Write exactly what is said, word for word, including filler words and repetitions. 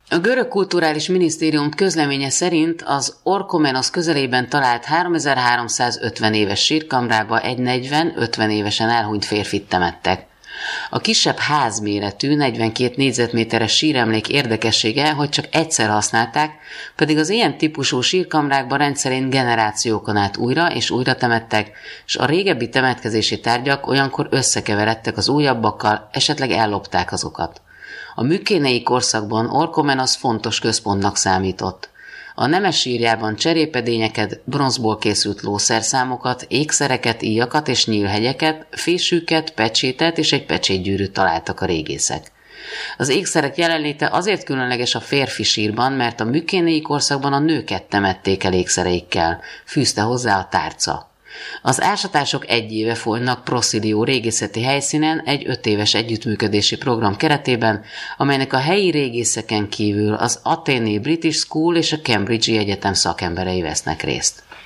A görög kulturális minisztérium közleménye szerint az Orchomenos közelében talált háromezer-háromszázötven éves sírkamrába egy negyven-ötven évesen elhunyt férfit temettek. A kisebb házméretű, negyvenkét négyzetméteres síremlék érdekessége, hogy csak egyszer használták, pedig az ilyen típusú sírkamrákban rendszerint generációkon át újra és újra temettek, és a régebbi temetkezési tárgyak olyankor összekeveredtek az újabbakkal, esetleg ellopták azokat. A mükénei korszakban Orchomenos fontos központnak számított. A nemes sírjában cserépedényeket, bronzból készült lószerszámokat, ékszereket, íjakat és nyílhegyeket, fésűket, pecsétet és egy pecsétgyűrűt találtak a régészek. Az ékszerek jelenléte azért különleges a férfi sírban, mert a mükénei korszakban a nőket temették el ékszereikkel, fűzte hozzá a tárca. Az ásatások egy éve folynak Prosilió régészeti helyszínen egy öt éves együttműködési program keretében, amelynek a helyi régészeken kívül az athéni British School és a Cambridge-i Egyetem szakemberei vesznek részt.